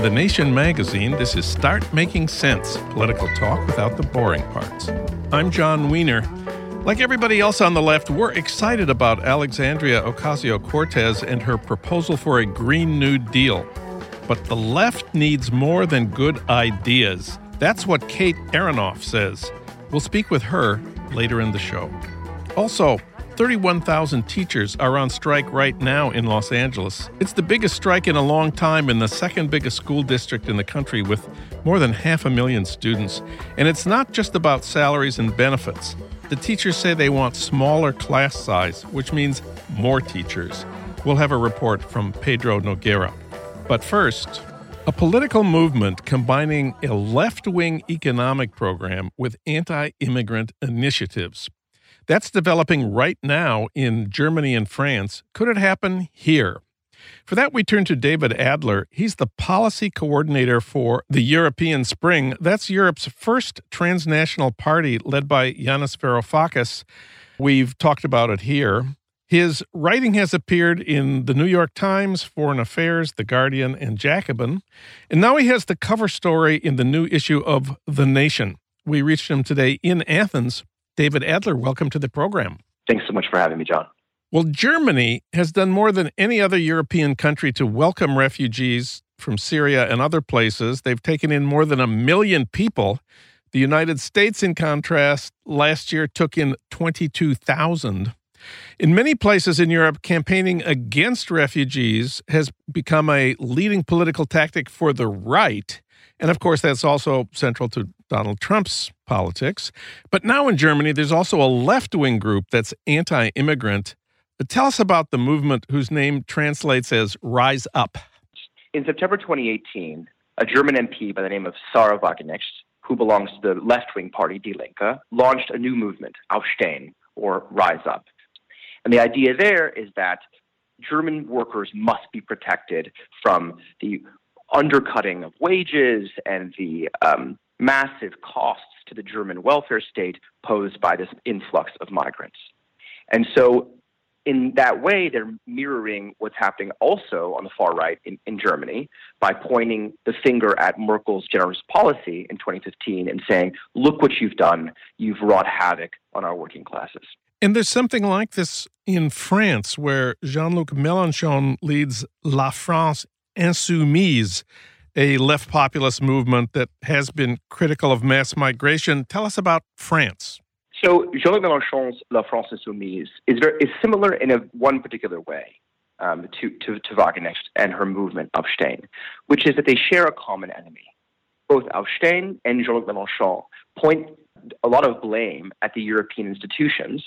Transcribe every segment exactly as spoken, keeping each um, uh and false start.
The Nation magazine, this is Start Making Sense, political talk without the boring parts. I'm John Wiener. Like everybody else on the left, we're excited about Alexandria Ocasio-Cortez and her proposal for a Green New Deal. But the left needs more than good ideas. That's what Kate Aronoff says. We'll speak with her later in the show. Also, thirty-one thousand teachers are on strike right now in Los Angeles. It's the biggest strike in a long time in the second biggest school district in the country with more than half a million students. And it's not just about salaries and benefits. The teachers say they want smaller class size, which means more teachers. We'll have a report from Pedro Noguera. But first, a political movement combining a left-wing economic program with anti-immigrant initiatives. That's developing right now in Germany and France. Could it happen here? For that, we turn to David Adler. He's the policy coordinator for the European Spring. That's Europe's first transnational party led by Yanis Varoufakis. We've talked about it here. His writing has appeared in the New York Times, Foreign Affairs, The Guardian, and Jacobin. And now he has the cover story in the new issue of The Nation. We reached him today in Athens. David Adler, welcome to the program. Thanks so much for having me, John. Well, Germany has done more than any other European country to welcome refugees from Syria and other places. They've taken in more than a million people. The United States, in contrast, last year took in twenty-two thousand. In many places in Europe, campaigning against refugees has become a leading political tactic for the right. And of course, that's also central to Donald Trump's politics. But now in Germany, there's also a left-wing group that's anti-immigrant. Tell us about the movement whose name translates as Rise Up. In September twenty eighteen, a German M P by the name of Sarah Wagenknecht, who belongs to the left-wing party Die Linke, launched a new movement, Aufstehen, or Rise Up. And the idea there is that German workers must be protected from the undercutting of wages and the um, massive costs to the German welfare state posed by this influx of migrants. And so in that way, they're mirroring what's happening also on the far right in, in Germany by pointing the finger at Merkel's generous policy in twenty fifteen and saying, look what you've done. You've wrought havoc on our working classes. And there's something like this in France, where Jean-Luc Mélenchon leads La France Insoumise, a left populist movement that has been critical of mass migration. Tell us about France. So Jean-Luc Mélenchon's La France Insoumise is very is similar in a one particular way um, to, to, to Wagenknecht and her movement Aufstehen, which is that they share a common enemy. Both Aufstehen and Jean-Luc Mélenchon point a lot of blame at the European institutions,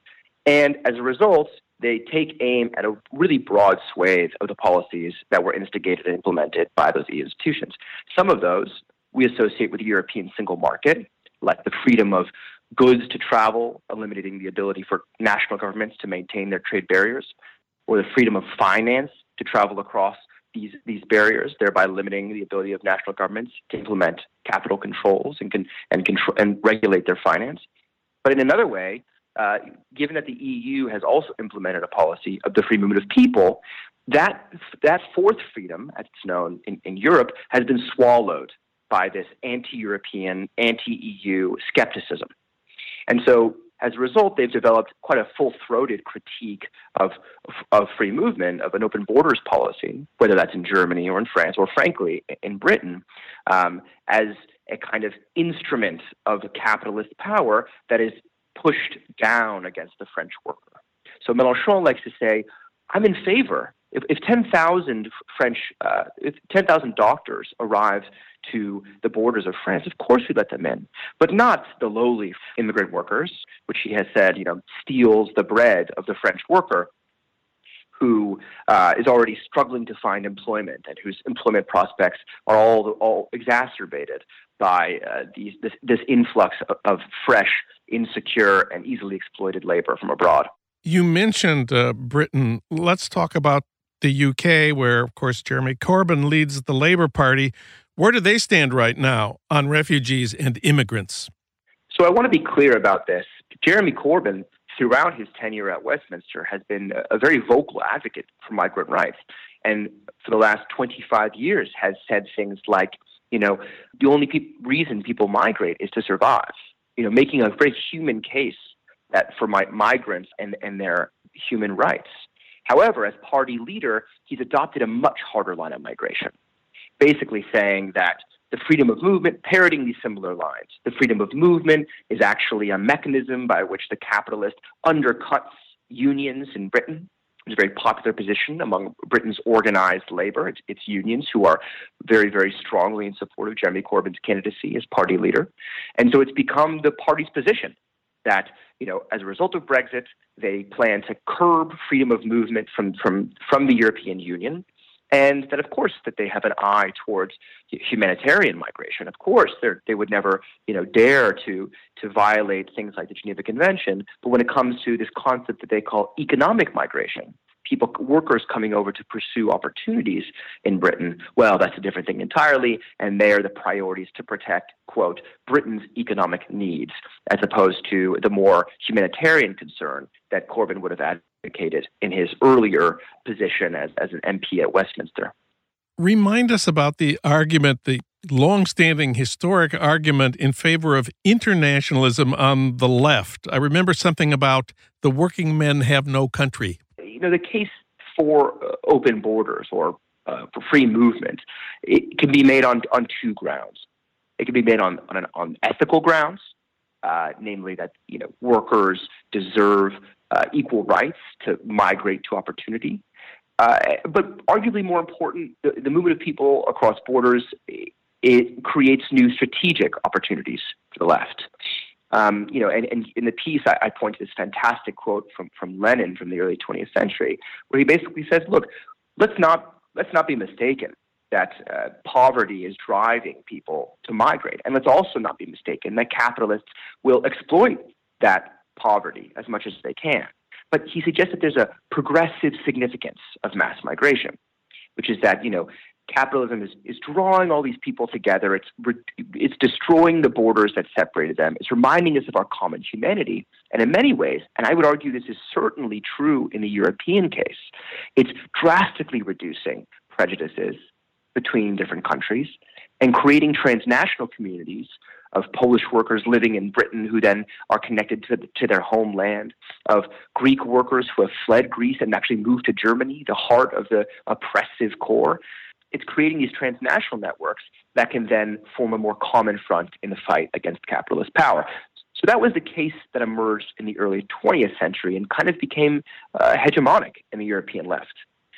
and as a result, they take aim at a really broad swathe of the policies that were instigated and implemented by those E U institutions. Some of those we associate with the European single market, like the freedom of goods to travel, eliminating the ability for national governments to maintain their trade barriers, or the freedom of finance to travel across these, these barriers, thereby limiting the ability of national governments to implement capital controls and, con- and, control- and regulate their finance. But in another way, Uh, given that the E U has also implemented a policy of the free movement of people, that that fourth freedom, as it's known in, in Europe, has been swallowed by this anti-European, anti-E U skepticism. And so, as a result, they've developed quite a full-throated critique of, of, of free movement, of an open borders policy, whether that's in Germany or in France, or frankly, in Britain, um, as a kind of instrument of capitalist power that is pushed down against the French worker. So Mélenchon likes to say, I'm in favor. If, if ten thousand French, uh, if ten thousand doctors arrive to the borders of France, of course we let them in, but not the lowly immigrant workers, which he has said, you know, steals the bread of the French worker, who uh, is already struggling to find employment and whose employment prospects are all all exacerbated by uh, these, this, this influx of, of fresh, insecure, and easily exploited labor from abroad. You mentioned uh, Britain. Let's talk about the U K, where, of course, Jeremy Corbyn leads the Labour Party. Where do they stand right now on refugees and immigrants? So I want to be clear about this. Jeremy Corbyn throughout his tenure at Westminster, has been a very vocal advocate for migrant rights. And for the last twenty-five years has said things like, you know, the only pe- reason people migrate is to survive, you know, making a very human case that for mi- migrants and, and their human rights. However, as party leader, he's adopted a much harder line on migration, basically saying that the freedom of movement, parroting these similar lines, the freedom of movement is actually a mechanism by which the capitalist undercuts unions in Britain, which is a very popular position among Britain's organized labor. It's, it's unions who are very, very strongly in support of Jeremy Corbyn's candidacy as party leader. And so it's become the party's position that, you know, as a result of Brexit, they plan to curb freedom of movement from, from, from the European Union. And that, of course, that they have an eye towards humanitarian migration. Of course, they would never, you know, dare to to violate things like the Geneva Convention. But when it comes to this concept that they call economic migration, people, workers coming over to pursue opportunities in Britain, well, that's a different thing entirely. And there, the priority is to protect, quote, Britain's economic needs, as opposed to the more humanitarian concern that Corbyn would have advocated in his earlier position as, as an M P at Westminster. Remind us about the argument, the long-standing historic argument in favor of internationalism on the left. I remember something about the working men have no country. You know, the case for uh, open borders or uh, for free movement, it can be made on, on two grounds. It can be made on, on, an, on ethical grounds, uh, namely that, you know, workers deserve uh, equal rights to migrate to opportunity. Uh, but arguably more important, the, the movement of people across borders, it, it creates new strategic opportunities for the left. Um, you know, and, and in the piece, I, I point to this fantastic quote from, from Lenin from the early twentieth century, where he basically says, "Look, let's not let's not be mistaken that uh, poverty is driving people to migrate, and let's also not be mistaken that capitalists will exploit that poverty as much as they can." But he suggests that there's a progressive significance of mass migration, which is that, you know, capitalism is, is drawing all these people together. It's re- it's destroying the borders that separated them. It's reminding us of our common humanity. And in many ways, and I would argue this is certainly true in the European case, it's drastically reducing prejudices between different countries and creating transnational communities of Polish workers living in Britain who then are connected to, to their homeland, of Greek workers who have fled Greece and actually moved to Germany, the heart of the oppressive core. It's creating these transnational networks that can then form a more common front in the fight against capitalist power. So that was the case that emerged in the early twentieth century and kind of became uh, hegemonic in the European left.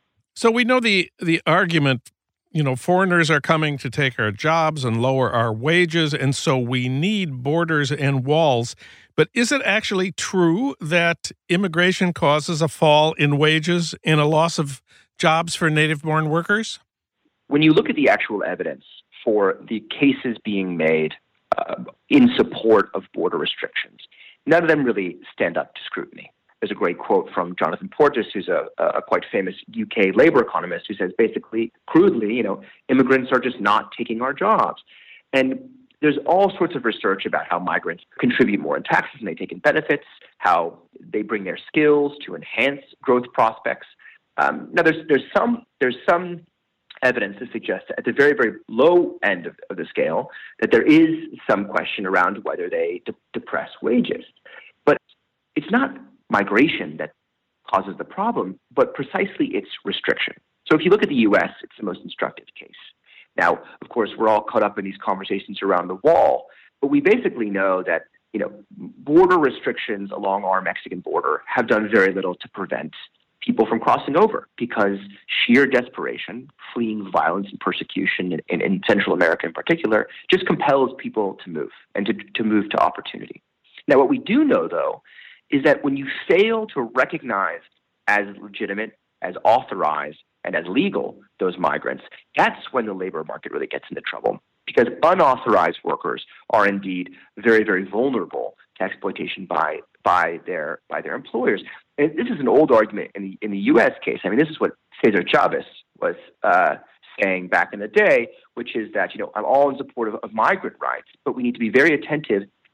So we know the the argument, you know, foreigners are coming to take our jobs and lower our wages, and so we need borders and walls. But is it actually true that immigration causes a fall in wages and a loss of jobs for native-born workers? When you look at the actual evidence for the cases being made uh, in support of border restrictions, none of them really stand up to scrutiny. There's a great quote from Jonathan Portes, who's a, a quite famous U K labor economist, who says basically, crudely, you know, immigrants are just not taking our jobs. And there's all sorts of research about how migrants contribute more in taxes and they take in benefits, how they bring their skills to enhance growth prospects. Um, now, there's there's some there's some evidence to suggest at the very, very low end of, of the scale that there is some question around whether they de- depress wages. But it's not migration that causes the problem, but precisely its restriction. So if you look at the U S, it's the most instructive case. Now, of course, we're all caught up in these conversations around the wall, but we basically know that, you know, border restrictions along our Mexican border have done very little to prevent people from crossing over because sheer desperation, fleeing violence and persecution in, in, in Central America in particular, just compels people to move and to, to move to opportunity. Now, what we do know, though, is that when you fail to recognize as legitimate, as authorized, and as legal those migrants, that's when the labor market really gets into trouble, because unauthorized workers are indeed very, very vulnerable to exploitation by by their by their employers. And this is an old argument in the in the U S case. I mean, this is what Cesar Chavez was uh, saying back in the day, which is that, you know, I'm all in support of, of migrant rights, but we need to be very attentive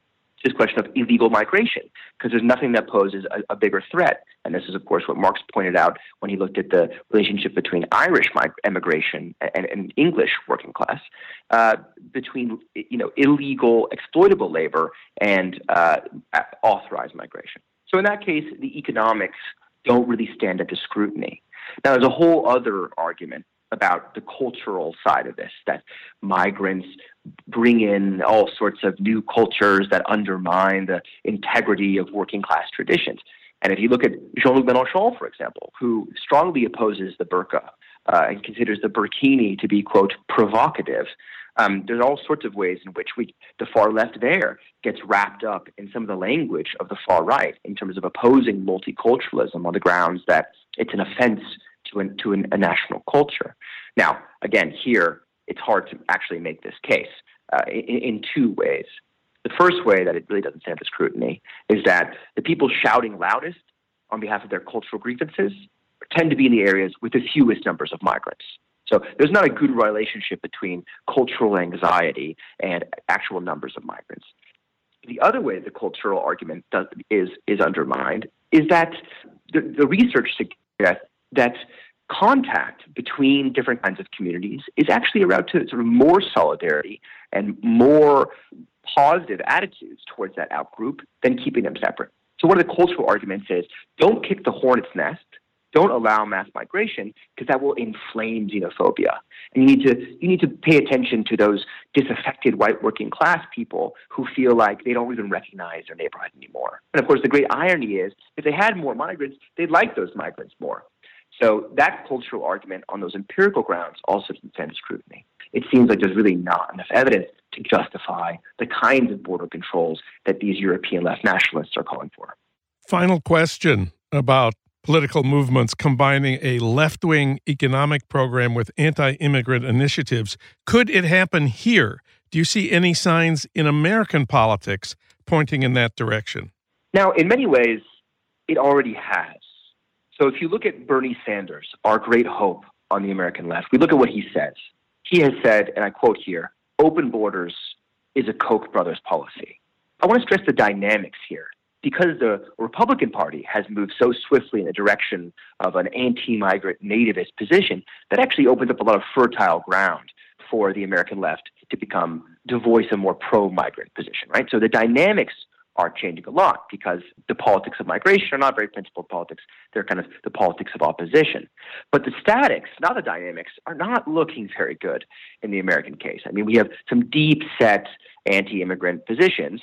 this question of illegal migration, because there's nothing that poses a, a bigger threat. And this is, of course, what Marx pointed out when he looked at the relationship between Irish mig- immigration and, and English working class, uh, between you know illegal, exploitable labor and uh, authorized migration. So in that case, the economics don't really stand up to scrutiny. Now, there's a whole other argument about the cultural side of this, that migrants bring in all sorts of new cultures that undermine the integrity of working class traditions. And if you look at Jean-Luc Mélenchon, for example, who strongly opposes the burqa uh, and considers the burkini to be, quote, provocative, um, there's all sorts of ways in which we, the far left there gets wrapped up in some of the language of the far right in terms of opposing multiculturalism on the grounds that it's an offense to, an, to an, a national culture. Now, again, here, it's hard to actually make this case uh, in, in two ways. The first way that it really doesn't stand to scrutiny is that the people shouting loudest on behalf of their cultural grievances tend to be in the areas with the fewest numbers of migrants. So there's not a good relationship between cultural anxiety and actual numbers of migrants. The other way the cultural argument does, is, is undermined is that the, the research suggests that contact between different kinds of communities is actually around to sort of more solidarity and more positive attitudes towards that outgroup than keeping them separate. So one of the cultural arguments is don't kick the hornet's nest, don't allow mass migration, because that will inflame xenophobia. And you need to you need to pay attention to those disaffected white working class people who feel like they don't even recognize their neighborhood anymore. And of course, the great irony is if they had more migrants, they'd like those migrants more. So that cultural argument on those empirical grounds also doesn't stand to scrutiny. It seems like there's really not enough evidence to justify the kinds of border controls that these European left nationalists are calling for. Final question about political movements combining a left-wing economic program with anti-immigrant initiatives. Could it happen here? Do you see any signs in American politics pointing in that direction? Now, in many ways, it already has. So if you look at Bernie Sanders, our great hope on the American left, we look at what he says. He has said, and I quote here, open borders is a Koch brothers policy. I want to stress the dynamics here. Because the Republican Party has moved so swiftly in the direction of an anti-migrant nativist position, that actually opens up a lot of fertile ground for the American left to become, to voice a more pro-migrant position, right? So the dynamics are changing a lot because the politics of migration are not very principled politics. They're kind of the politics of opposition. But the statics, not the dynamics, are not looking very good in the American case. I mean, we have some deep-set anti-immigrant positions,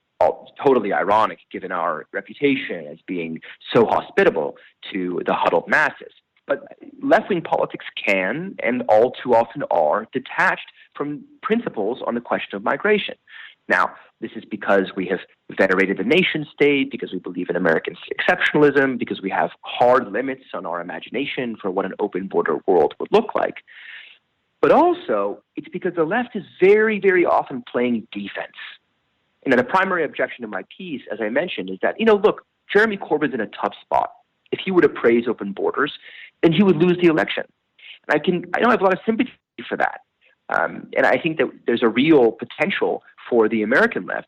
totally ironic given our reputation as being so hospitable to the huddled masses. But left-wing politics can, and all too often are, detached from principles on the question of migration. Now, this is because we have venerated the nation state, because we believe in American exceptionalism, because we have hard limits on our imagination for what an open border world would look like. But also, it's because the left is very, very often playing defense. You know, the primary objection to my piece, as I mentioned, is that, you know, look, Jeremy Corbyn's in a tough spot. If he were to praise open borders, then he would lose the election. And I can, I don't have a lot of sympathy for that. Um, and I think that there's a real potential for the American left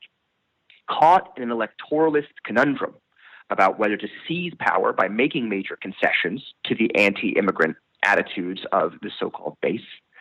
caught in an electoralist conundrum about whether to seize power by making major concessions to the anti-immigrant attitudes of the so-called base,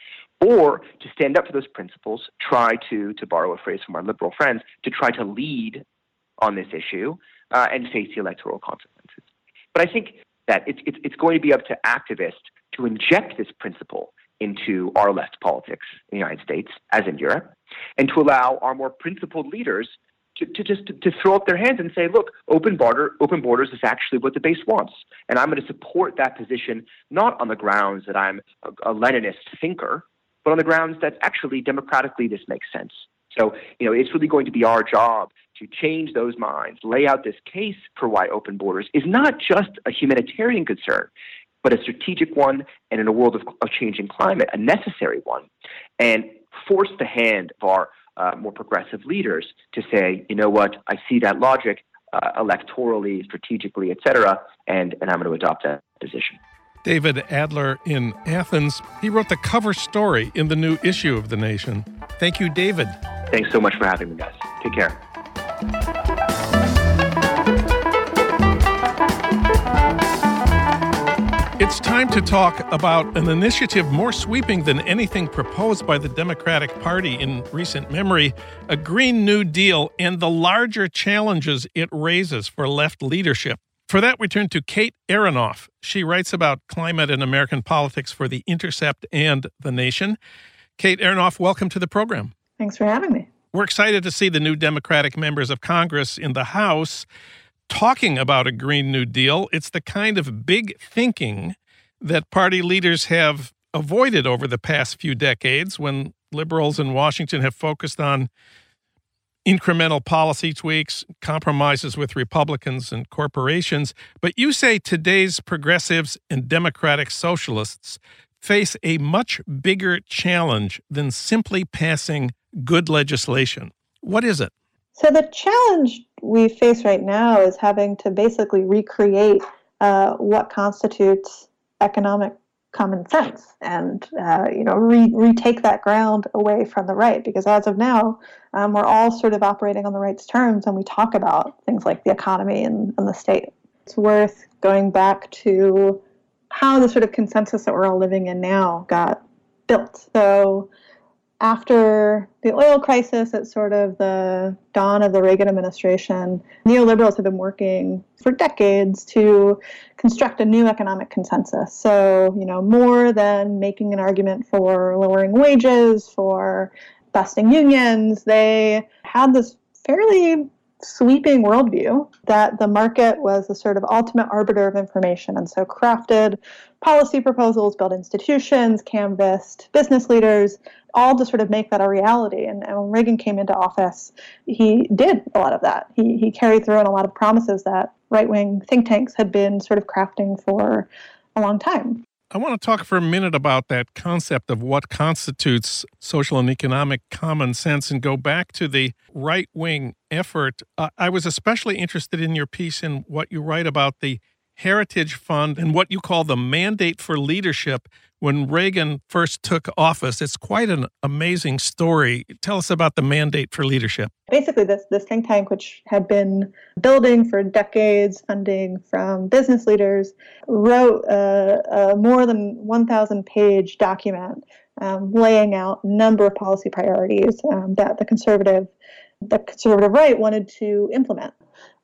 or to stand up for those principles, try to, to borrow a phrase from our liberal friends, to try to lead on this issue uh, and face the electoral consequences. But I think that it's, it's, it's going to be up to activists to inject this principle into our left politics in the United States, as in Europe, and to allow our more principled leaders to, to just to, to throw up their hands and say, look, open border, open borders is actually what the base wants. And I'm going to support that position, not on the grounds that I'm a, a Leninist thinker, but on the grounds that actually democratically this makes sense. So, you know, it's really going to be our job to change those minds, lay out this case for why open borders is not just a humanitarian concern, but a strategic one, and in a world of, of changing climate, a necessary one, and force the hand of our uh, more progressive leaders to say, you know what, I see that logic uh, electorally, strategically, et cetera, and, and I'm going to adopt that position. David Adler in Athens. He wrote the cover story in the new issue of The Nation. Thank you, David. Thanks so much for having me, guys. Take care. It's time to talk about an initiative more sweeping than anything proposed by the Democratic Party in recent memory, a Green New Deal, and the larger challenges it raises for left leadership. For that, we turn to Kate Aronoff. She writes about climate and American politics for The Intercept and The Nation. Kate Aronoff, welcome to the program. Thanks for having me. We're excited to see the new Democratic members of Congress in the House talking about a Green New Deal. It's the kind of big thinking that party leaders have avoided over the past few decades when liberals in Washington have focused on incremental policy tweaks, compromises with Republicans and corporations. But you say today's progressives and democratic socialists face a much bigger challenge than simply passing good legislation. What is it? So the challenge we face right now is having to basically recreate uh, what constitutes economic common sense and, uh, you know, re- retake that ground away from the right. Because as of now, um, we're all sort of operating on the right's terms when we talk about things like the economy and, and the state. It's worth going back to how the sort of consensus that we're all living in now got built. So after the oil crisis, at sort of the dawn of the Reagan administration, neoliberals have been working for decades to construct a new economic consensus. So, you know, more than making an argument for lowering wages, for busting unions, they had this fairly sweeping worldview that the market was the sort of ultimate arbiter of information, and so crafted policy proposals, built institutions, canvassed business leaders, all to sort of make that a reality. And, and when Reagan came into office, he did a lot of that. He he carried through on a lot of promises that right-wing think tanks had been sort of crafting for a long time. I want to talk for a minute about that concept of what constitutes social and economic common sense and go back to the right-wing effort. Uh, I was especially interested in your piece in what you write about the Heritage Fund and what you call the mandate for leadership when Reagan first took office. It's quite an amazing story. Tell us about the mandate for leadership. Basically, this, this think tank, which had been building for decades, funding from business leaders, wrote a, a more than one thousand page document um, laying out a number of policy priorities um, that the conservative, the conservative right wanted to implement.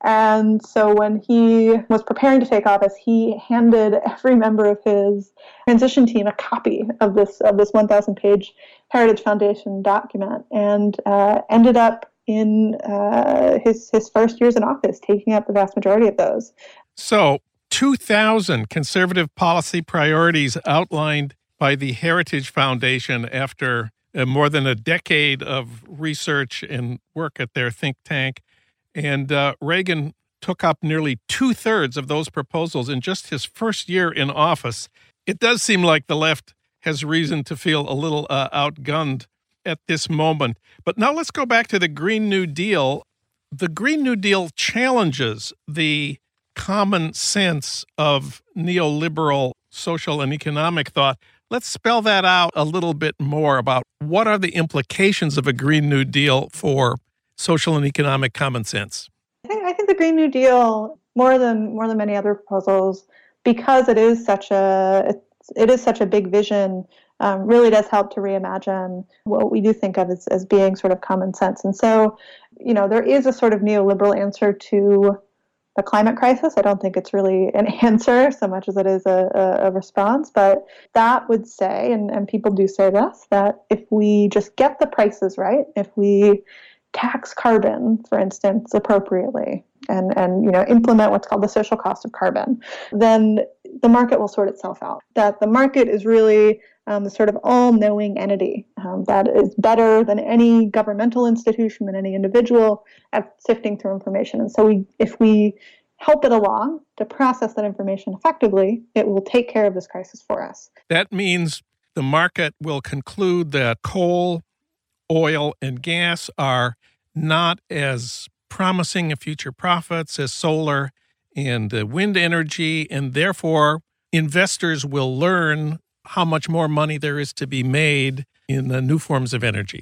And so when he was preparing to take office, he handed every member of his transition team a copy of this of this one thousand page Heritage Foundation document, and uh, ended up in uh, his his first years in office taking up the vast majority of those. So two thousand conservative policy priorities outlined by the Heritage Foundation after uh, more than a decade of research and work at their think tank. And uh, Reagan took up nearly two-thirds of those proposals in just his first year in office. It does seem like the left has reason to feel a little uh, outgunned at this moment. But now let's go back to the Green New Deal. The Green New Deal challenges the common sense of neoliberal social and economic thought. Let's spell that out a little bit more about what are the implications of a Green New Deal for social and economic common sense. I think, I think the Green New Deal, more than more than many other proposals, because it is such a it, it is such a big vision, um, really does help to reimagine what we do think of as, as being sort of common sense. And so, you know, there is a sort of neoliberal answer to the climate crisis. I don't think it's really an answer so much as it is a, a, a response. But that would say, and, and people do say this, that if we just get the prices right, if we tax carbon, for instance, appropriately, and, and you know implement what's called the social cost of carbon, then the market will sort itself out. That the market is really um, the sort of all-knowing entity um, that is better than any governmental institution, than any individual at sifting through information. And so we, if we help it along to process that information effectively, it will take care of this crisis for us. That means the market will conclude that coal, oil, and gas are not as promising of future profits as solar and uh, wind energy, and therefore investors will learn how much more money there is to be made in the new forms of energy.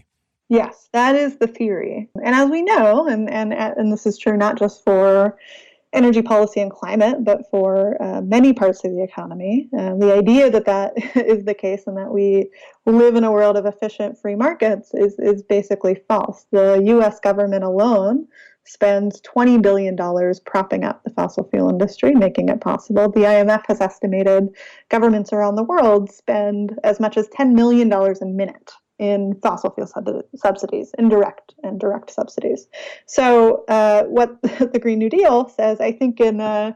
Yes, that is the theory. And as we know, and, and, and this is true not just for energy policy and climate, but for uh, many parts of the economy, uh, the idea that that is the case and that we live in a world of efficient free markets is, is basically false. The U S government alone spends twenty billion dollars propping up the fossil fuel industry, making it possible. The I M F has estimated governments around the world spend as much as ten million dollars a minute in fossil fuel sub- subsidies, indirect and direct subsidies. So uh, what the Green New Deal says, I think in a,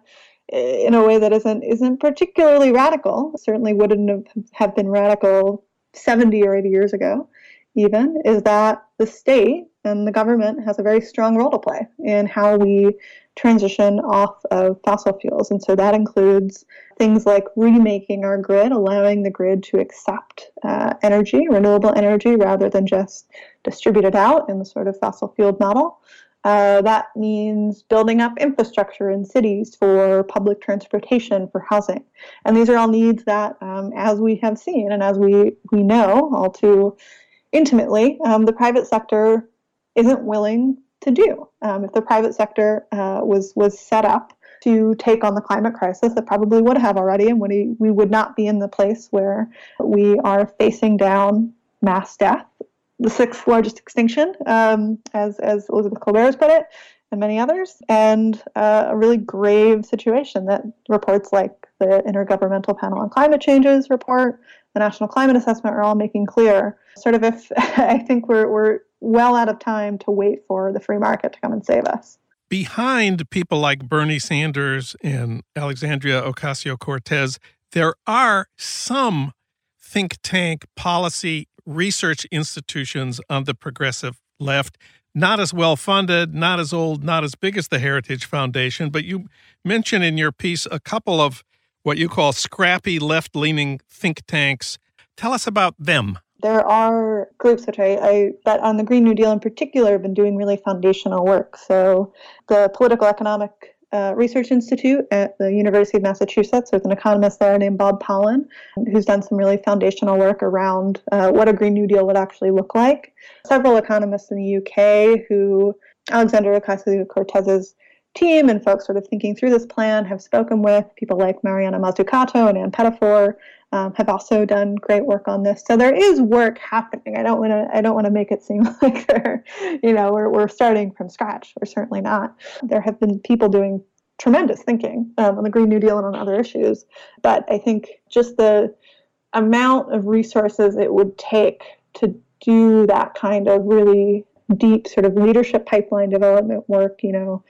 in a way that isn't isn't particularly radical, certainly wouldn't have, have been radical seventy or eighty years ago even, is that the state and the government has a very strong role to play in how we transition off of fossil fuels. And so that includes things like remaking our grid, allowing the grid to accept uh, energy, renewable energy, rather than just distribute it out in the sort of fossil fueled model. Uh, that means building up infrastructure in cities for public transportation, for housing. And these are all needs that, um, as we have seen and as we, we know all too intimately, um, the private sector isn't willing to do. Um, if the private sector uh, was was set up to take on the climate crisis, it probably would have already, and we, we would not be in the place where we are facing down mass death, the sixth largest extinction, um, as, as Elizabeth Kolbert has put it, and many others, and uh, a really grave situation that reports like the Intergovernmental Panel on Climate Change's report, the National Climate Assessment are all making clear, sort of if I think we're we're well out of time to wait for the free market to come and save us. Behind people like Bernie Sanders and Alexandria Ocasio-Cortez, there are some think tank policy research institutions on the progressive left, not as well funded, not as old, not as big as the Heritage Foundation, but you mention in your piece a couple of what you call scrappy left-leaning think tanks. Tell us about them. There are groups which I, I, that on the Green New Deal in particular, have been doing really foundational work. So the Political Economic uh, Research Institute at the University of Massachusetts, there's an economist there named Bob Pollan, who's done some really foundational work around uh, what a Green New Deal would actually look like. Several economists in the U K who Alexandria Ocasio-Cortez's team and folks sort of thinking through this plan have spoken with. People like Mariana Mazzucato and Ann Pettifor um, have also done great work on this. So there is work happening. I don't want to. I don't want to make it seem like they're, you know, we're we're starting from scratch. We're certainly not. There have been people doing tremendous thinking um, on the Green New Deal and on other issues. But I think just the amount of resources it would take to do that kind of really deep sort of leadership pipeline development work, you know,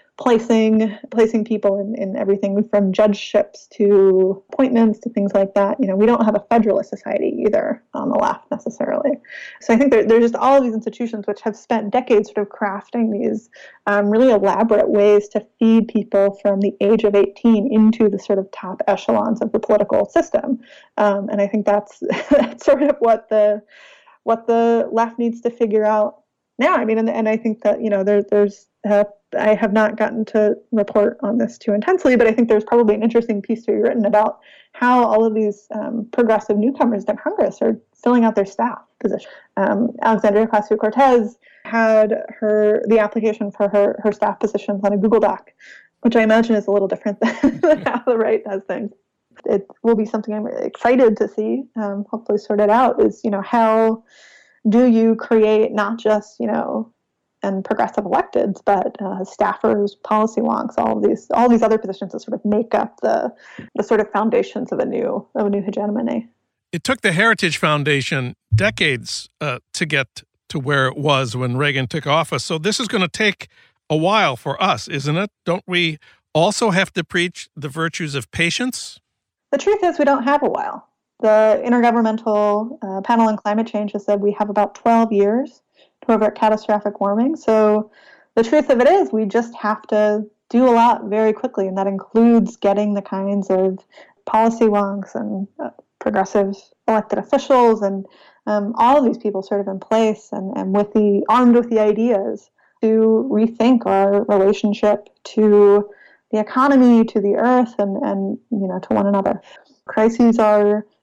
placing placing people in, in everything from judgeships to appointments to things like that. You know, we don't have a federalist society either on the left necessarily. So I think there, there's just all of these institutions which have spent decades sort of crafting these um, really elaborate ways to feed people from the age of eighteen into the sort of top echelons of the political system. Um, and I think that's that's sort of what the what the left needs to figure out now. I mean, and, and I think that, you know, there, there's uh, I have not gotten to report on this too intensely, but I think there's probably an interesting piece to be written about how all of these um, progressive newcomers to Congress are filling out their staff positions. Um, Alexandria Ocasio-Cortez had her the application for her, her staff positions on a Google Doc, which I imagine is a little different than how the right does things. It will be something I'm really excited to see, um, hopefully sorted out, is, you know, how do you create not just, you know, and progressive electeds, but uh, staffers, policy wonks, all of these, all these other positions that sort of make up the the sort of foundations of a new of a new hegemony. It took the Heritage Foundation decades uh, to get to where it was when Reagan took office. So this is going to take a while for us, isn't it? Don't we also have to preach the virtues of patience? The truth is, we don't have a while. The Intergovernmental uh, Panel on Climate Change has said we have about twelve years to avert catastrophic warming. So the truth of it is, we just have to do a lot very quickly, and that includes getting the kinds of policy wonks and uh, progressive elected officials and um, all of these people sort of in place and, and with the armed with the ideas to rethink our relationship to the economy, to the earth, and, and you know, to one another. Crises are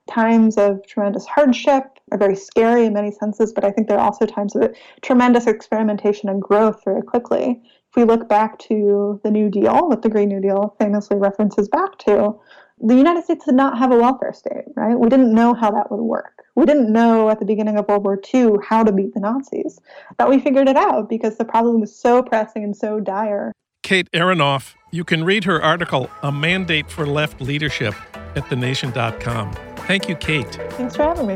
times of tremendous hardship are very scary in many senses, but I think there are also times of tremendous experimentation and growth very quickly. If we look back to the New Deal, what the Green New Deal famously references back to, the United States did not have a welfare state, right? We didn't know how that would work. We didn't know at the beginning of World War Two how to beat the Nazis. But we figured it out because the problem was so pressing and so dire. Kate Aronoff, you can read her article, A Mandate for Left Leadership, at the nation dot com. Thank you, Kate. Thanks for having me.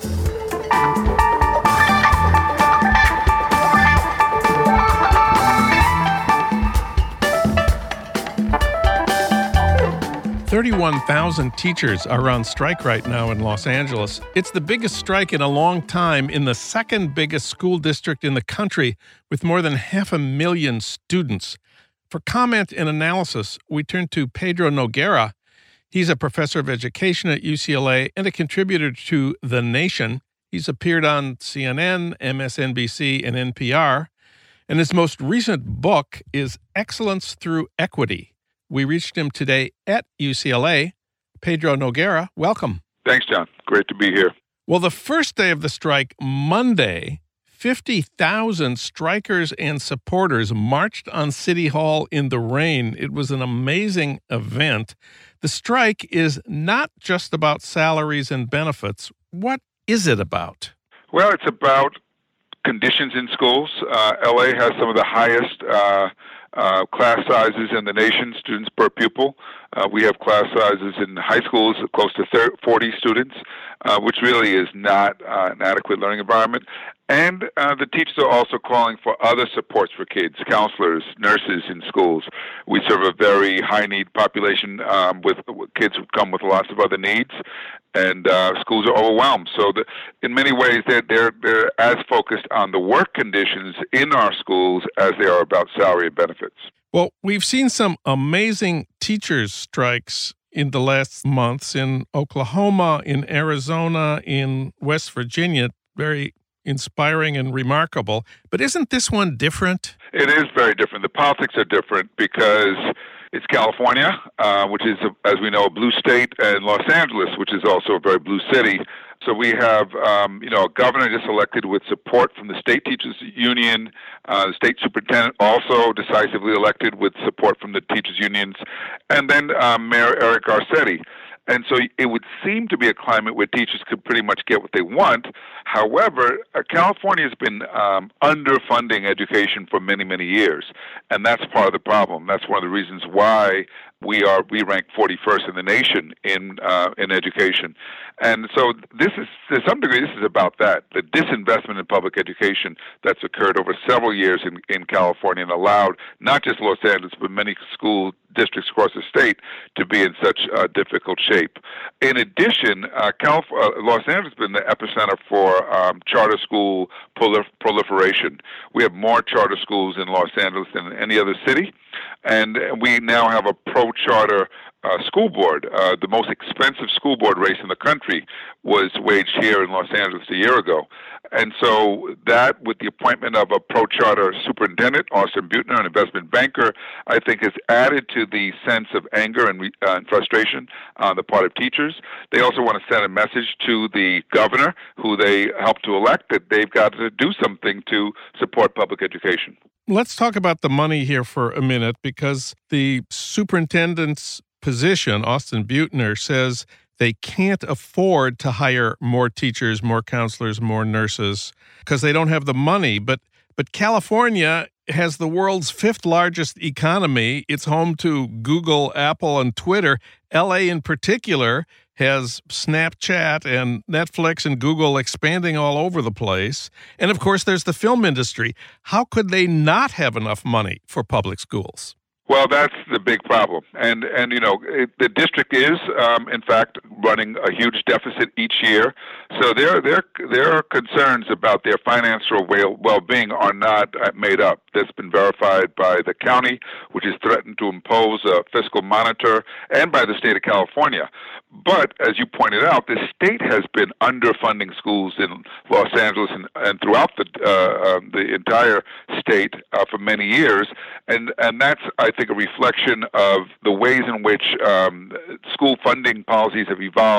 thirty-one thousand teachers are on strike right now in Los Angeles. It's the biggest strike in a long time in the second biggest school district in the country with more than half a million students. For comment and analysis, we turn to Pedro Noguera. He's a professor of education at U C L A and a contributor to The Nation. He's appeared on C N N, M S N B C, and N P R. And his most recent book is Excellence Through Equity. We reached him today at U C L A. Pedro Noguera, welcome. Thanks, John. Great to be here. Well, the first day of the strike, Monday, fifty thousand strikers and supporters marched on City Hall in the rain. It was an amazing event. The strike is not just about salaries and benefits. What is it about? Well, it's about conditions in schools. Uh, L A has some of the highest uh, uh, class sizes in the nation, students per pupil. Uh, we have class sizes in high schools close to forty students, uh, which really is not uh, an adequate learning environment. And uh, the teachers are also calling for other supports for kids, counselors, nurses in schools. We serve a very high-need population um, with kids who come with lots of other needs, and uh, schools are overwhelmed. So the, in many ways, they're, they're, they're as focused on the work conditions in our schools as they are about salary and benefits. Well, we've seen some amazing teachers' strikes in the last months in Oklahoma, in Arizona, in West Virginia. Very inspiring and remarkable. But isn't this one different? It is very different. The politics are different because it's California, uh, which is, as we know, a blue state, and Los Angeles, which is also a very blue city. So we have, um, you know, a governor just elected with support from the state teachers union. Uh, the state superintendent also decisively elected with support from the teachers unions, and then um, Mayor Eric Garcetti. And so it would seem to be a climate where teachers could pretty much get what they want. However, uh, California has been um, underfunding education for many, many years, and that's part of the problem. That's one of the reasons why we are we rank forty-first in the nation in uh, in education. And so this is, to some degree, this is about that, the disinvestment in public education that's occurred over several years in, in California and allowed not just Los Angeles, but many school districts across the state to be in such uh, difficult shape. In addition, uh, Calif- uh, Los Angeles has been the epicenter for um, charter school prolif- proliferation. We have more charter schools in Los Angeles than any other city, and we now have a pro-charter Uh, school board. Uh, the most expensive school board race in the country was waged here in Los Angeles a year ago. And so that, with the appointment of a pro-charter superintendent, Austin Beutner, an investment banker, I think has added to the sense of anger and, uh, and frustration on the part of teachers. They also want to send a message to the governor, who they helped to elect, that they've got to do something to support public education. Let's talk about the money here for a minute, because the superintendent's position, Austin Beutner, says they can't afford to hire more teachers, more counselors, more nurses because they don't have the money. But but California has the world's fifth largest economy. It's home to Google, Apple, and Twitter. L A in particular has Snapchat and Netflix and Google expanding all over the place. And of course, there's the film industry. How could they not have enough money for public schools? Well, that's the big problem. And, and you know, it, the district is, um, in fact, running a huge deficit each year. So their, their, their concerns about their financial well-being are not made up. That's been verified by the county, which has threatened to impose a fiscal monitor, and by the state of California. But, as you pointed out, the state has been underfunding schools in Los Angeles and, and throughout the, uh, um, the entire state uh, for many years. And, and that's, I think, a reflection of the ways in which um, school funding policies have evolved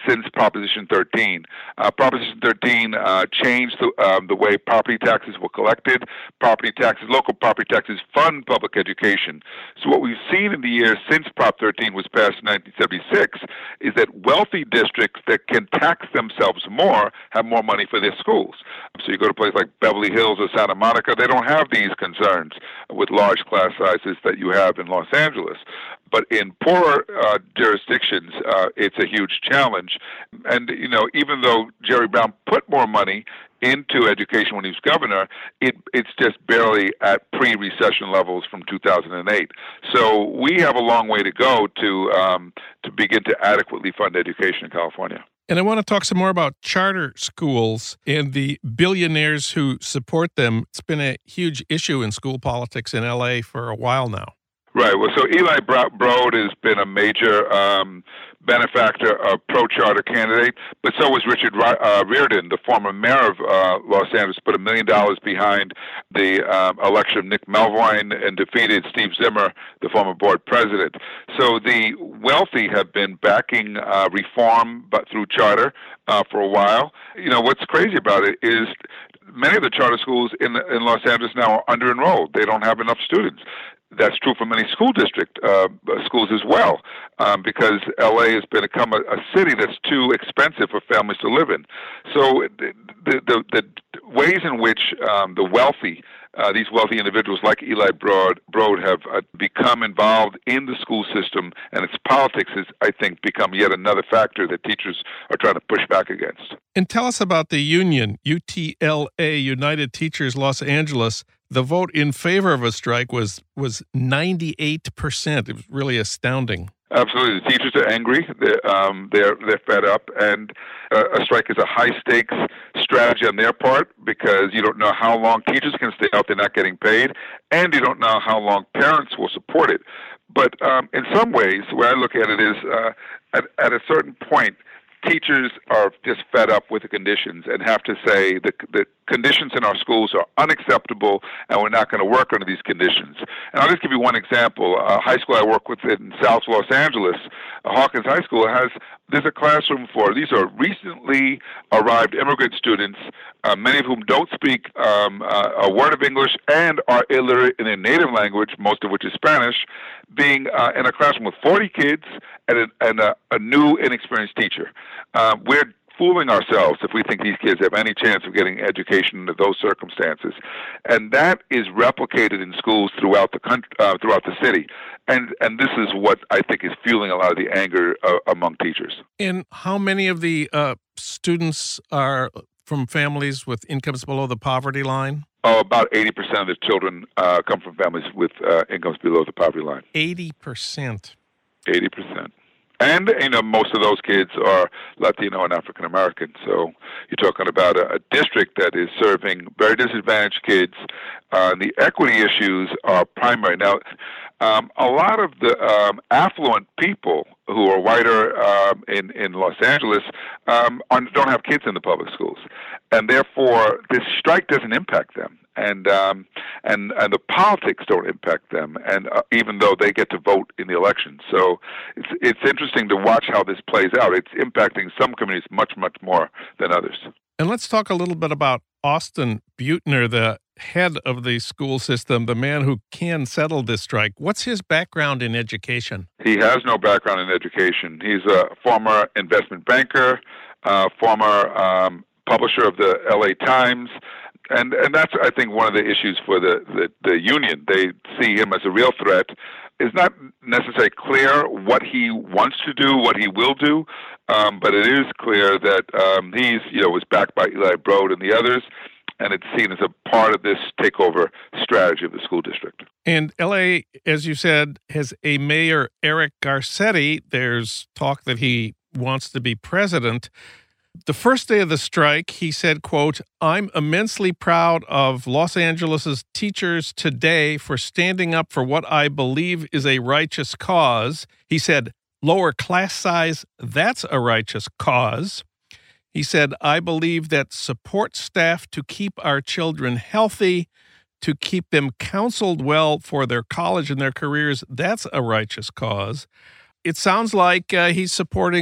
since Proposition thirteen. Uh, Proposition thirteen uh, changed the, um, the way property taxes were collected. Property taxes, local property taxes fund public education. So what we've seen in the years since Prop thirteen was passed in nineteen seventy-six is that wealthy districts that can tax themselves more have more money for their schools. So you go to places like Beverly Hills or Santa Monica, they don't have these concerns with large class sizes that you have in Los Angeles. But in poorer uh, jurisdictions, uh, it's a huge challenge. And, you know, even though Jerry Brown put more money into education when he was governor, it, it's just barely at pre-recession levels from two thousand eight. So we have a long way to go to um, to begin to adequately fund education in California. And I want to talk some more about charter schools and the billionaires who support them. It's been a huge issue in school politics in L A for a while now. Right. Well, so Eli Broad has been a major um, benefactor, a pro-charter candidate, but so was Richard uh, Riordan, the former mayor of uh, Los Angeles, put a million dollars behind the um, election of Nick Melvoin and defeated Steve Zimmer, the former board president. So the wealthy have been backing uh, reform but through charter uh, for a while. You know, what's crazy about it is many of the charter schools in, in Los Angeles now are under-enrolled. They don't have enough students. That's true for many school district uh, schools as well, um, because L A has become a, a city that's too expensive for families to live in. So the the, the ways in which um, the wealthy, uh, these wealthy individuals like Eli Broad, Broad have uh, become involved in the school system and its politics has, I think, become yet another factor that teachers are trying to push back against. And tell us about the union, U T L A, United Teachers Los Angeles. The vote in favor of a strike was was ninety-eight percent. It was really astounding. Absolutely. The teachers are angry. They're, um, they're, they're fed up. And uh, a strike is a high-stakes strategy on their part because you don't know how long teachers can stay out. They're not getting paid. And you don't know how long parents will support it. But um, in some ways, the way I look at it is uh, at, at a certain point, teachers are just fed up with the conditions and have to say the, the conditions in our schools are unacceptable and we're not going to work under these conditions. And I'll just give you one example. A high school I work with in South Los Angeles, Hawkins High School, has there's a classroom for, these are recently arrived immigrant students, uh, many of whom don't speak um, uh, a word of English and are illiterate in their native language, most of which is Spanish, being uh, in a classroom with forty kids and a, and a, a new, inexperienced teacher. Uh, we're fooling ourselves if we think these kids have any chance of getting education under those circumstances, and that is replicated in schools throughout the country, uh, throughout the city, and and this is what I think is fueling a lot of the anger uh, among teachers. And how many of the uh, students are from families with incomes below the poverty line? Oh, about eighty percent of the children uh, come from families with uh, incomes below the poverty line. Eighty percent. Eighty percent. And, you know, most of those kids are Latino and African American. So you're talking about a, a district that is serving very disadvantaged kids. Uh, the equity issues are primary. Now, um, a lot of the um, affluent people who are whiter um, in, in Los Angeles um, are, don't have kids in the public schools. And therefore, this strike doesn't impact them. And um, and and the politics don't impact them, and uh, even though they get to vote in the election, so it's it's interesting to watch how this plays out. It's impacting some communities much much more than others. And let's talk a little bit about Austin Beutner, the head of the school system, the man who can settle this strike. What's his background in education? He has no background in education. He's a former investment banker, uh, former um, publisher of the L A Times. And and that's, I think, one of the issues for the, the, the union. They see him as a real threat. It's not necessarily clear what he wants to do, what he will do, um, but it is clear that um, he's, you know, was backed by Eli Broad and the others, and it's seen as a part of this takeover strategy of the school district. And L A, as you said, has a mayor, Eric Garcetti. There's talk that he wants to be president. The first day of the strike, he said, quote, "I'm immensely proud of Los Angeles' teachers today for standing up for what I believe is a righteous cause." He said, "Lower class size, that's a righteous cause." He said, "I believe that support staff to keep our children healthy, to keep them counseled well for their college and their careers, that's a righteous cause." It sounds like uh, he's supporting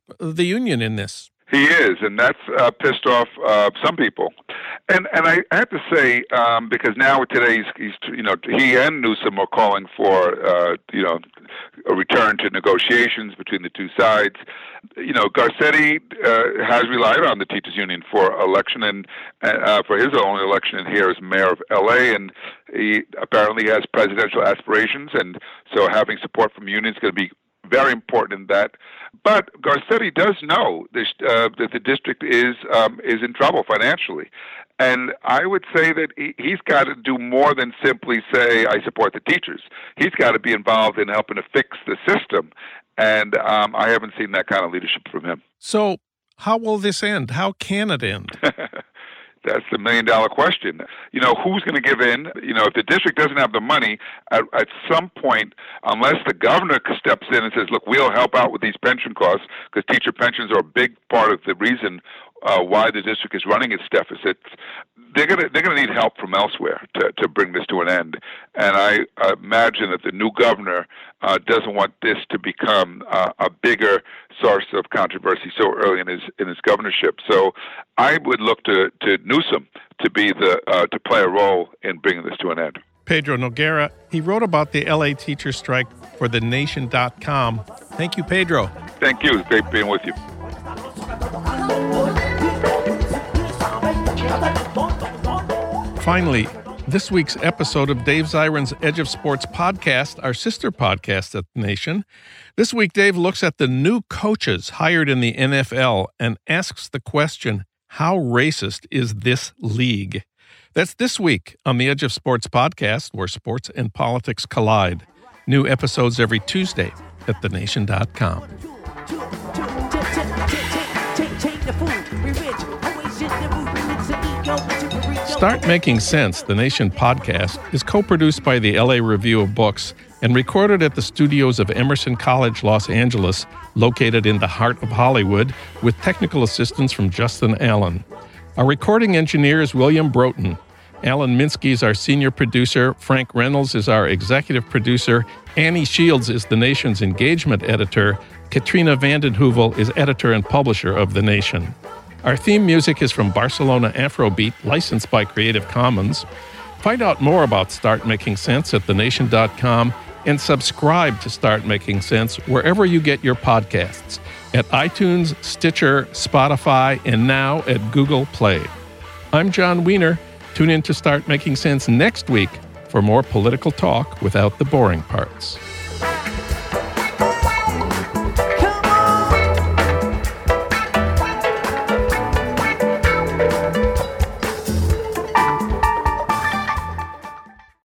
the union in this. He is, and that's uh, pissed off uh, some people. And and I have to say, um, because now today's, he's, you know, he and Newsom are calling for, uh, you know, a return to negotiations between the two sides. You know, Garcetti uh, has relied on the teachers union for election and uh, for his only election here as mayor of L A, and he apparently has presidential aspirations, and so having support from unions is going to be very important in that. But Garcetti does know this, uh, that the district is um, is in trouble financially. And I would say that he, he's got to do more than simply say, I support the teachers. He's got to be involved in helping to fix the system. And um, I haven't seen that kind of leadership from him. So how will this end? How can it end? That's the million dollar question. You know, who's going to give in? You know, if the district doesn't have the money, at, at some point, unless the governor steps in and says, look, we'll help out with these pension costs, because teacher pensions are a big part of the reason uh, why the district is running its deficits, they're going to they're going to need help from elsewhere to, to bring this to an end. And I imagine that the new governor uh, doesn't want this to become uh, a bigger source of controversy so early in his in his governorship. So I would look to, to Newsom to be the uh, to play a role in bringing this to an end. Pedro Noguera, he wrote about the L A teacher strike for the nation dot com. Thank you, Pedro. Thank you. It's great being with you. Finally, this week's episode of Dave Zirin's Edge of Sports podcast, our sister podcast at The Nation. This week, Dave looks at the new coaches hired in the N F L and asks the question, how racist is this league? That's this week on the Edge of Sports podcast, where sports and politics collide. New episodes every Tuesday at the nation dot com. Start Making Sense, the Nation podcast, is co-produced by the L A Review of Books and recorded at the studios of Emerson College, Los Angeles, located in the heart of Hollywood, with technical assistance from Justin Allen. Our recording engineer is William Broughton. Alan Minsky is our senior producer. Frank Reynolds is our executive producer. Annie Shields is the Nation's engagement editor. Katrina Vanden Heuvel is editor and publisher of The Nation. Our theme music is from Barcelona Afrobeat, licensed by Creative Commons. Find out more about Start Making Sense at the nation dot com and subscribe to Start Making Sense wherever you get your podcasts, at iTunes, Stitcher, Spotify, and now at Google Play. I'm John Wiener. Tune in to Start Making Sense next week for more political talk without the boring parts.